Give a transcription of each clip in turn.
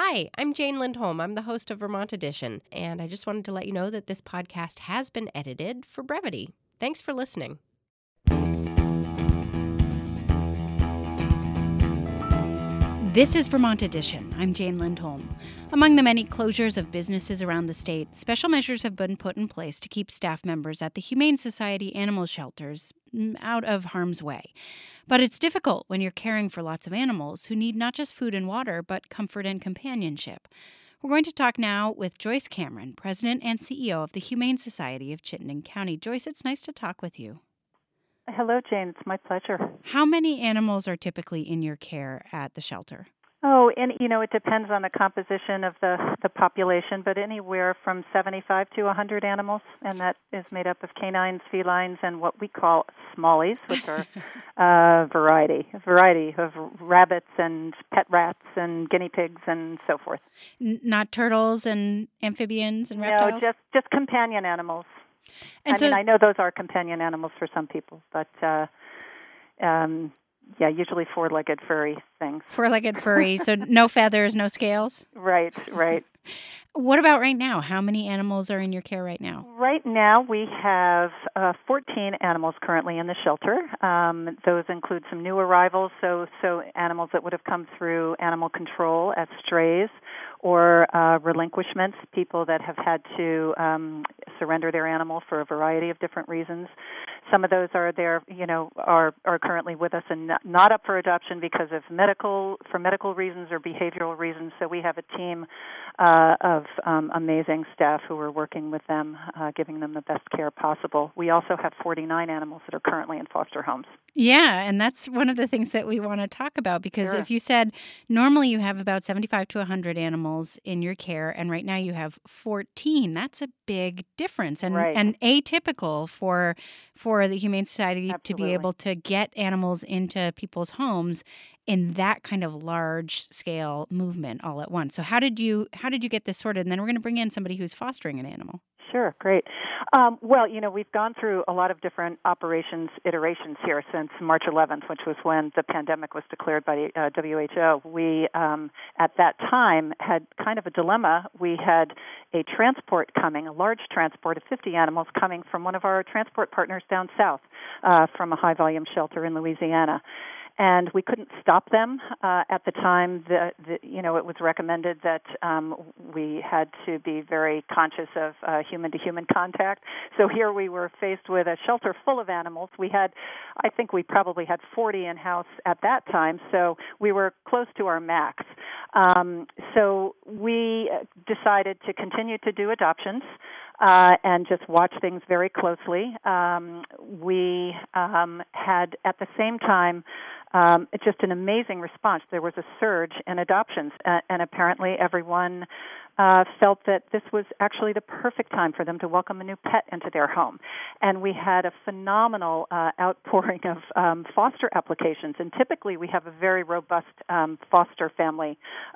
Hi, I'm Jane Lindholm. I'm the host of Vermont Edition, and I just wanted to let you know that this podcast has been edited for brevity. Thanks for listening. This is Vermont Edition. I'm Jane Lindholm. Among the many closures of businesses around the state, special measures have been put in place to keep staff members at the Humane Society animal shelters out of harm's way. But it's difficult when you're caring for lots of animals who need not just food and water, but comfort and companionship. We're going to talk now with Joyce Cameron, President and CEO of the Humane Society of Chittenden County. Joyce, it's nice to talk with you. Hello, Jane. It's my pleasure. How many animals are typically in your care at the shelter? Oh, and it depends on the composition of the population, but anywhere from 75 to 100 animals, and that is made up of canines, felines, and what we call smallies, which are a variety of rabbits and pet rats and guinea pigs and so forth. Not turtles and amphibians and reptiles? No, just companion animals. And I know those are companion animals for some people, but usually four-legged furry things. Four-legged furry, so no feathers, no scales? Right. What about right now? How many animals are in your care right now? Right now we have 14 animals currently in the shelter. Those include some new arrivals, so animals that would have come through animal control as strays or relinquishments, people that have had to surrender their animal for a variety of different reasons. Some of those are there, are currently with us and not up for adoption because of medical reasons or behavioral reasons. So we have a team of amazing staff who are working with them, giving them the best care possible. We also have 49 animals that are currently in foster homes. Yeah, and that's one of the things that we want to talk about because If you said normally you have about 75 to 100 animals in your care and right now you have 14, that's a big difference and atypical for the Humane Society to be able to get animals into people's homes in that kind of large scale movement all at once. So how did you get this sorted? And then we're going to bring in somebody who's fostering an animal. Sure, great. We've gone through a lot of different operations iterations here since March 11th, which was when the pandemic was declared by the WHO. We, at that time, had kind of a dilemma. We had a transport coming, a large transport of 50 animals coming from one of our transport partners down south from a high-volume shelter in Louisiana. And we couldn't stop them at the time. It was recommended that we had to be very conscious of human-to-human contact. So here we were faced with a shelter full of animals. I think we probably had 40 in-house at that time, so we were close to our max. So we decided to continue to do adoptions and just watch things very closely. We had, at the same time, just an amazing response. There was a surge in adoptions, and apparently everyone felt that this was actually the perfect time for them to welcome a new pet into their home. And we had a phenomenal outpouring of foster applications, and typically we have a very robust foster family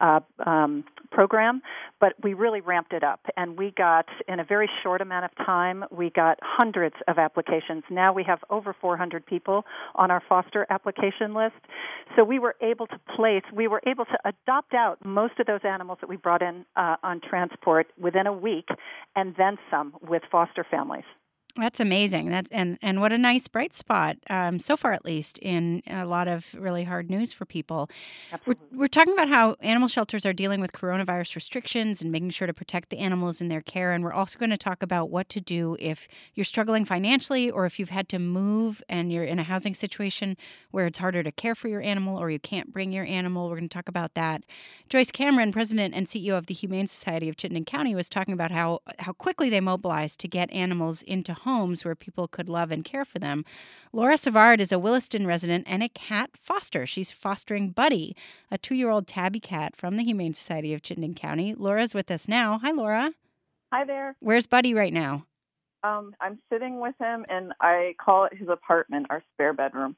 program, but we really ramped it up. And we got, in a very short amount of time, we got hundreds of applications. Now we have over 400 people on our foster application list. So we were able to adopt out most of those animals that we brought in on transport within a week, and then some with foster families. That's amazing. And what a nice bright spot, so far at least, in a lot of really hard news for people. We're talking about how animal shelters are dealing with coronavirus restrictions and making sure to protect the animals in their care. And we're also going to talk about what to do if you're struggling financially or if you've had to move and you're in a housing situation where it's harder to care for your animal or you can't bring your animal. We're going to talk about that. Joyce Cameron, President and CEO of the Humane Society of Chittenden County, was talking about how quickly they mobilized to get animals into homes where people could love and care for them. Laura Savard is a Williston resident and a cat foster. She's fostering Buddy, a 2-year-old tabby cat from the Humane Society of Chittenden County. Laura's with us now. Hi, Laura. Hi there. Where's Buddy right now? I'm sitting with him, and I call it his apartment, our spare bedroom.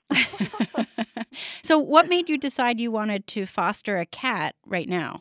So what made you decide you wanted to foster a cat right now?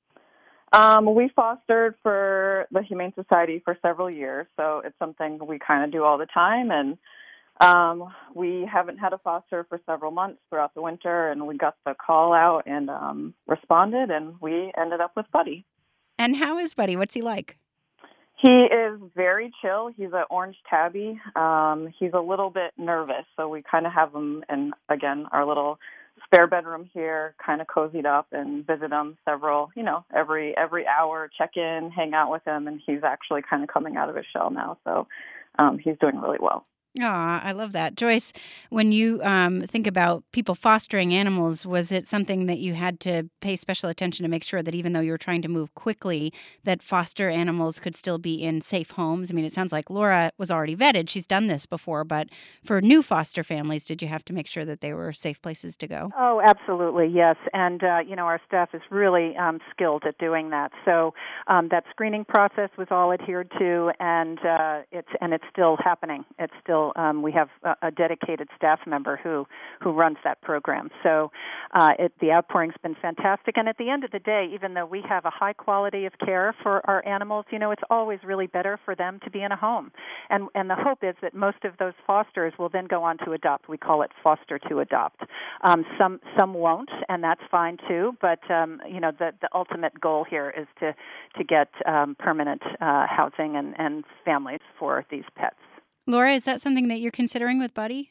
We fostered for the Humane Society for several years, so it's something we kind of do all the time. And We haven't had a foster for several months throughout the winter, and we got the call out and responded, and we ended up with Buddy. And how is Buddy? What's he like? He is very chill. He's an orange tabby. He's a little bit nervous, so we kind of have him in, again, our little spare bedroom here, kind of cozied up and visit him every hour, check in, hang out with him, and he's actually kind of coming out of his shell now, so he's doing really well. Aw, I love that. Joyce, when you think about people fostering animals, was it something that you had to pay special attention to make sure that even though you were trying to move quickly, that foster animals could still be in safe homes? I mean, it sounds like Laura was already vetted. She's done this before, but for new foster families, did you have to make sure that they were safe places to go? Oh, absolutely, yes. And, our staff is really skilled at doing that. So that screening process was all adhered to, and it's still happening. It's still we have a dedicated staff member who runs that program. So the outpouring's been fantastic. And at the end of the day, even though we have a high quality of care for our animals, it's always really better for them to be in a home. And the hope is that most of those fosters will then go on to adopt. We call it foster to adopt. Some won't, and that's fine too. But the ultimate goal here is to get permanent housing and families for these pets. Laura, is that something that you're considering with Buddy?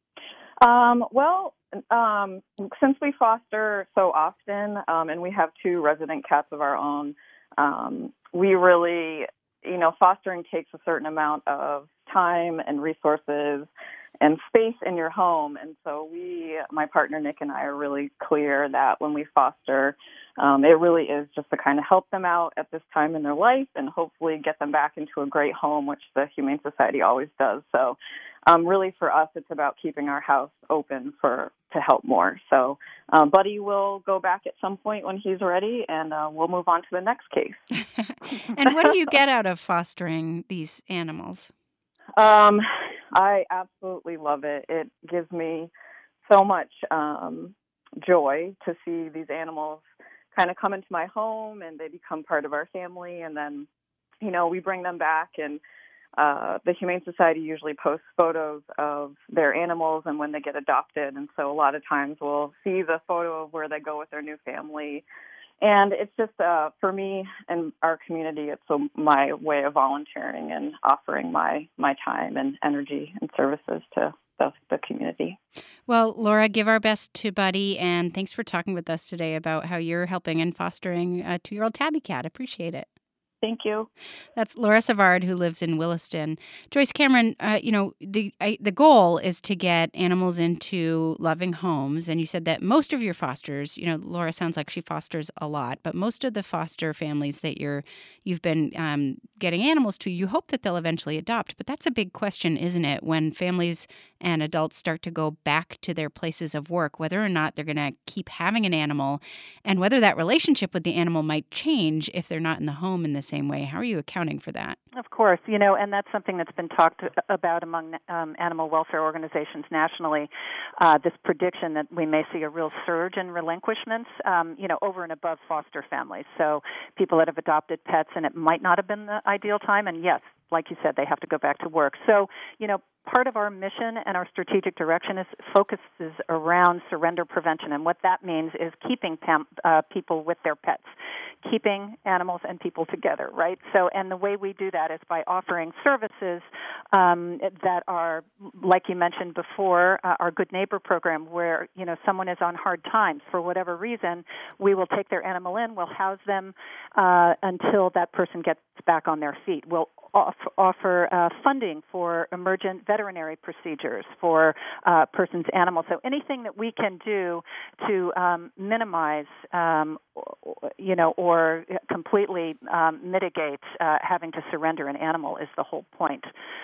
Since we foster so often, and we have 2 resident cats of our own, we really, fostering takes a certain amount of time and resources and space in your home. And so my partner Nick and I are really clear that when we foster, it really is just to kind of help them out at this time in their life and hopefully get them back into a great home, which the Humane Society always does. So really for us, it's about keeping our house open to help more. So Buddy will go back at some point when he's ready, and we'll move on to the next case. And what do you get out of fostering these animals? I absolutely love it. It gives me so much joy to see these animals kind of come into my home and they become part of our family. And then, we bring them back, and the Humane Society usually posts photos of their animals and when they get adopted. And so a lot of times we'll see the photo of where they go with their new family. And it's just, for me and our community, it's my way of volunteering and offering my time and energy and services to the community. Well, Laura, give our best to Buddy, and thanks for talking with us today about how you're helping and fostering a 2-year-old tabby cat. Appreciate it. Thank you. That's Laura Savard, who lives in Williston. Joyce Cameron, the goal is to get animals into loving homes. And you said that most of your fosters, Laura sounds like she fosters a lot, but most of the foster families that you've been getting animals to, you hope that they'll eventually adopt. But that's a big question, isn't it? When families and adults start to go back to their places of work, whether or not they're going to keep having an animal, and whether that relationship with the animal might change if they're not in the home in the same way. How are you accounting for that? Of course, and that's something that's been talked about among animal welfare organizations nationally, this prediction that we may see a real surge in relinquishments, over and above foster families. So people that have adopted pets, and it might not have been the ideal time, and yes, like you said, they have to go back to work. So, part of our mission and our strategic direction focuses around surrender prevention. And what that means is keeping people with their pets, keeping animals and people together, right? So, and the way we do that is by offering services that are, like you mentioned before, our Good Neighbor program, where, someone is on hard times for whatever reason, we will take their animal in, we'll house them until that person gets back on their feet. We'll offer funding for emergent veterinary procedures for a person's animal. So anything that we can do to minimize, or completely mitigate having to surrender an animal is the whole point.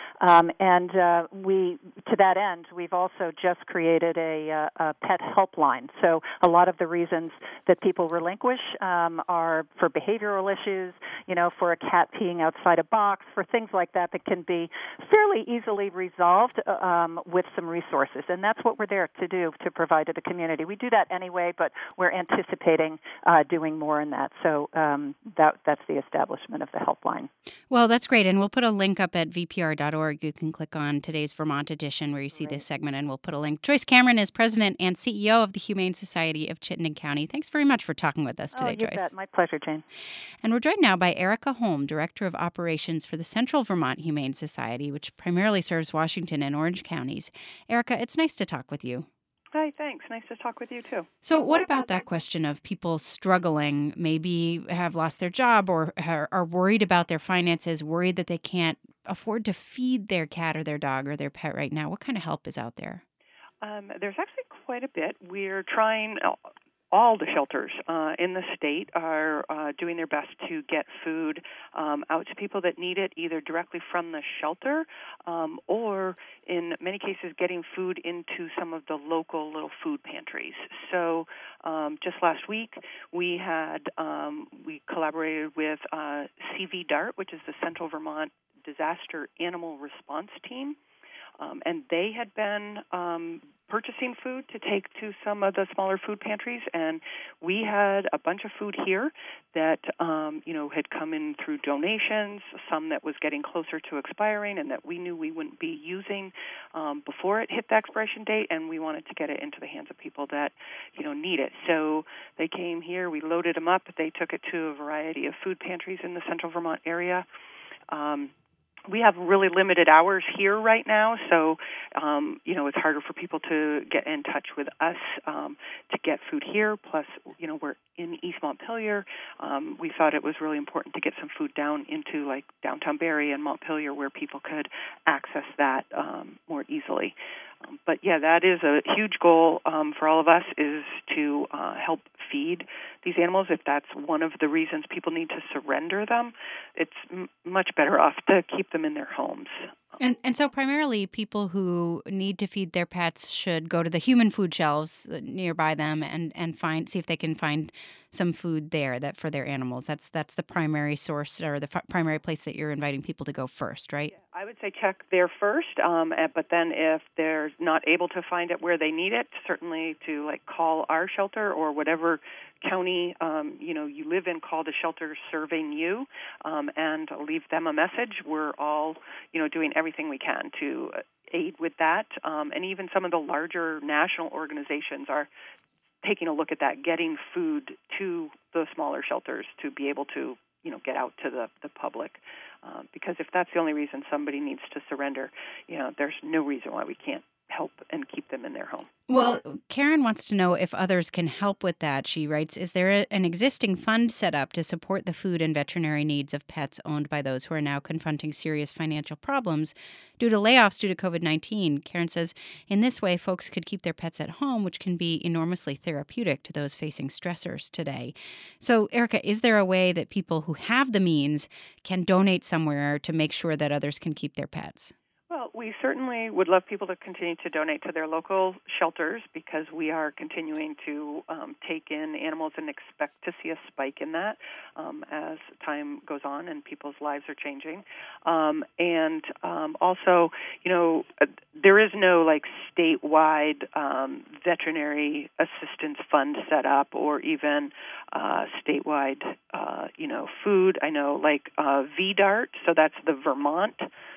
To that end, we've also just created a pet helpline. So a lot of the reasons that people relinquish are for behavioral issues, for a cat peeing outside a box, for things like that can be fairly easily resolved with some resources. And that's what we're there to do, to provide to the community. We do that anyway, but we're anticipating doing more in that. So that's the establishment of the helpline. Well, that's great. And we'll put a link up at vpr.org. You can click on today's Vermont edition where you see this segment, and we'll put a link. Joyce Cameron is president and CEO of the Humane Society of Chittenden County. Thanks very much for talking with us today, you Joyce. Bet. My pleasure, Jane. And we're joined now by Erica Holm, Director of Operations for the Central Vermont Humane Society, which primarily serves Washington and Orange counties. Erica, it's nice to talk with you. Hi, thanks. Nice to talk with you, too. So what about that question of people struggling, maybe have lost their job or are worried about their finances, worried that they can't afford to feed their cat or their dog or their pet right now? What kind of help is out there? There's actually quite a bit. We're trying, all the shelters in the state are doing their best to get food out to people that need it, either directly from the shelter or, in many cases, getting food into some of the local little food pantries. So just last week, we collaborated with CV DART, which is the Central Vermont Disaster Animal Response Team. And they had been purchasing food to take to some of the smaller food pantries, and we had a bunch of food here that had come in through donations, some that was getting closer to expiring and that we knew we wouldn't be using before it hit the expiration date, and we wanted to get it into the hands of people that need it. So they came here, we loaded them up, they took it to a variety of food pantries in the Central Vermont area. We have really limited hours here right now, so it's harder for people to get in touch with us to get food here. Plus, we're in East Montpelier. We thought it was really important to get some food down into like downtown Barrie and Montpelier, where people could access that more easily. But yeah, that is a huge goal for all of us, is to help feed these animals. If that's one of the reasons people need to surrender them, it's much better off to keep them in their homes. And so primarily people who need to feed their pets should go to the human food shelves nearby them and see if they can find some food there that for their animals. That's the primary source or the primary place that you're inviting people to go first, right? Yeah, I would say check there first, but then if they're not able to find it where they need it, certainly to call our shelter or whatever county you live in, call the shelter serving you and leave them a message. We're all doing everything we can to aid with that, and even some of the larger national organizations are taking a look at that, getting food to the smaller shelters to be able to get out to the public, because if that's the only reason somebody needs to surrender, there's no reason why we can't help and keep them in their home. Well, Karen wants to know if others can help with that. She writes, is there an existing fund set up to support the food and veterinary needs of pets owned by those who are now confronting serious financial problems due to layoffs due to COVID-19? Karen says, in this way, folks could keep their pets at home, which can be enormously therapeutic to those facing stressors today. So, Erica, is there a way that people who have the means can donate somewhere to make sure that others can keep their pets? Well, we certainly would love people to continue to donate to their local shelters, because we are continuing to take in animals and expect to see a spike in that as time goes on and people's lives are changing. And also, there is no statewide veterinary assistance fund set up, or even statewide, food. I know VDART, so that's the Vermont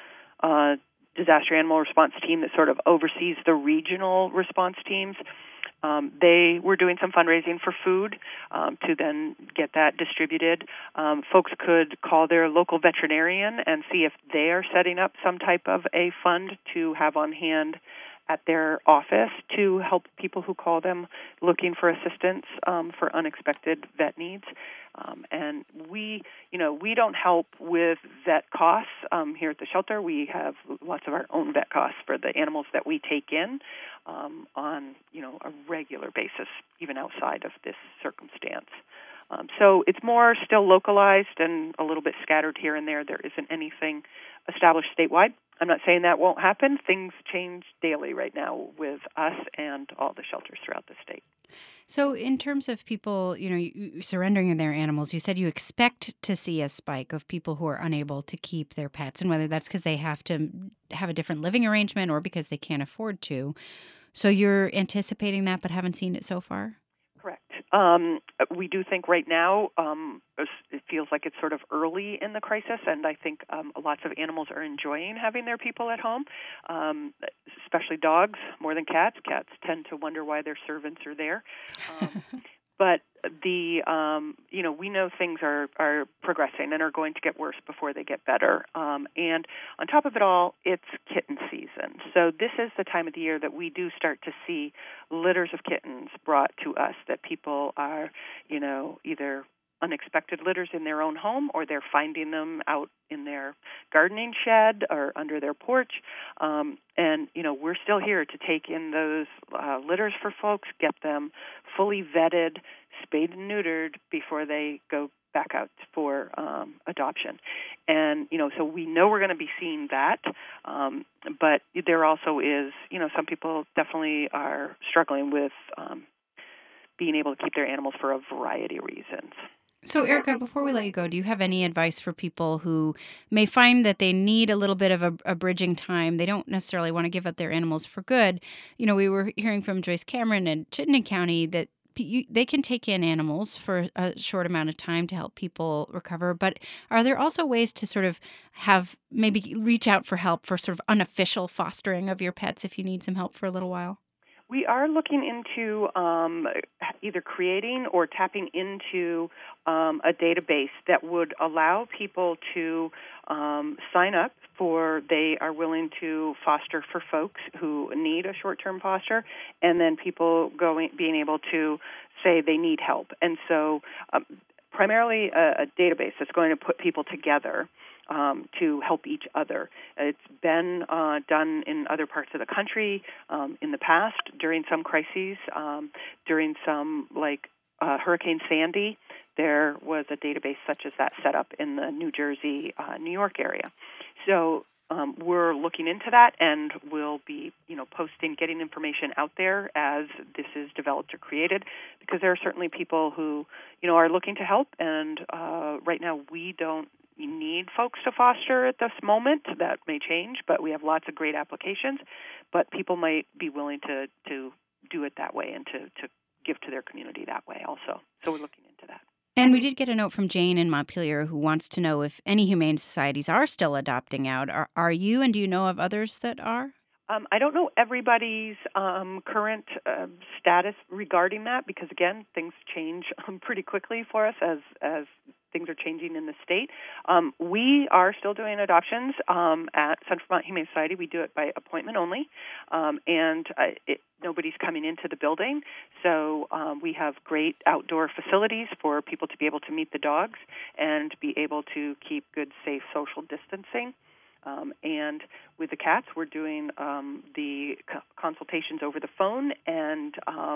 Disaster Animal Response Team that sort of oversees the regional response teams. They were doing some fundraising for food to then get that distributed. Folks could call their local veterinarian and see if they are setting up some type of a fund to have on hand at their office to help people who call them looking for assistance for unexpected vet needs. And we don't help with vet costs here at the shelter. We have lots of our own vet costs for the animals that we take in on a regular basis, even outside of this circumstance. So it's more still localized and a little bit scattered here and there. There isn't anything established statewide. I'm not saying that won't happen. Things change daily right now with us and all the shelters throughout the state. So, in terms of people, surrendering their animals, you said you expect to see a spike of people who are unable to keep their pets, and whether that's because they have to have a different living arrangement or because they can't afford to. So, you're anticipating that, but haven't seen it so far? Correct. We do think right now it feels like it's sort of early in the crisis, and I think lots of animals are enjoying having their people at home, especially dogs more than cats. Cats tend to wonder why their servants are there. But we know things are progressing and are going to get worse before they get better. And on top of it all, it's kitten season. So this is the time of the year that we do start to see litters of kittens brought to us that people are, either unexpected litters in their own home, or they're finding them out in their gardening shed or under their porch. And we're still here to take in those litters for folks, get them fully vetted, spayed and neutered before they go back out for adoption. And, so we know we're going to be seeing that. But there also is, some people definitely are struggling with being able to keep their animals for a variety of reasons. So, Erica, before we let you go, do you have any advice for people who may find that they need a little bit of a bridging time? They don't necessarily want to give up their animals for good. We were hearing from Joyce Cameron in Chittenden County that they can take in animals for a short amount of time to help people recover. But are there also ways to sort of maybe reach out for help for sort of unofficial fostering of your pets if you need some help for a little while? We are looking into either creating or tapping into a database that would allow people to sign up for they are willing to foster for folks who need a short-term foster, and then people being able to say they need help. And so primarily a database that's going to put people together to help each other. It's been done in other parts of the country in the past during some crises, during some like Hurricane Sandy. There was a database such as that set up in the New Jersey, New York area. So we're looking into that, and we'll be, posting, getting information out there as this is developed or created, because there are certainly people who, are looking to help, and right now we don't need folks to foster at this moment. That may change, but we have lots of great applications. But people might be willing to do it that way and to give to their community that way also. So we're looking into that. And we did get a note from Jane in Montpelier who wants to know if any humane societies are still adopting out. Are you, and do you know of others that are? I don't know everybody's current status regarding that, because, again, things change pretty quickly for us as things are changing in the state. We are still doing adoptions at Central Vermont Humane Society. We do it by appointment only, and nobody's coming into the building. So we have great outdoor facilities for people to be able to meet the dogs and be able to keep good, safe social distancing. And with the cats, we're doing the consultations over the phone and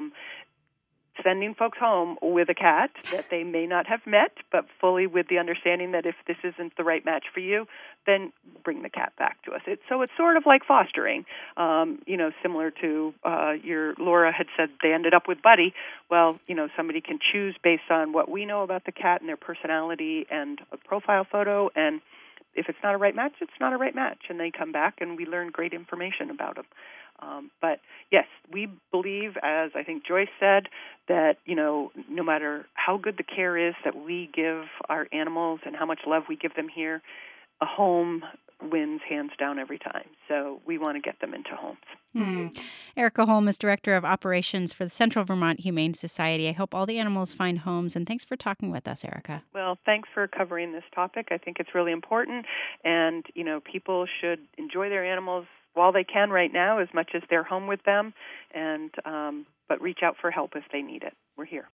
sending folks home with a cat that they may not have met, but fully with the understanding that if this isn't the right match for you, then bring the cat back to us. It's sort of like fostering, similar to your Laura had said they ended up with Buddy. Well, somebody can choose based on what we know about the cat and their personality and a profile photo, and if it's not a right match, it's not a right match, and they come back and we learn great information about them. But yes, we believe, as I think Joyce said, that, no matter how good the care is that we give our animals and how much love we give them here, a home wins hands down every time. So we want to get them into homes. Erica Holm is Director of Operations for the Central Vermont Humane Society. I hope all the animals find homes, and thanks for talking with us, Erica. Well, thanks for covering this topic. I think it's really important, and, people should enjoy their animals while they can right now as much as they're home with them, and but reach out for help if they need it. We're here.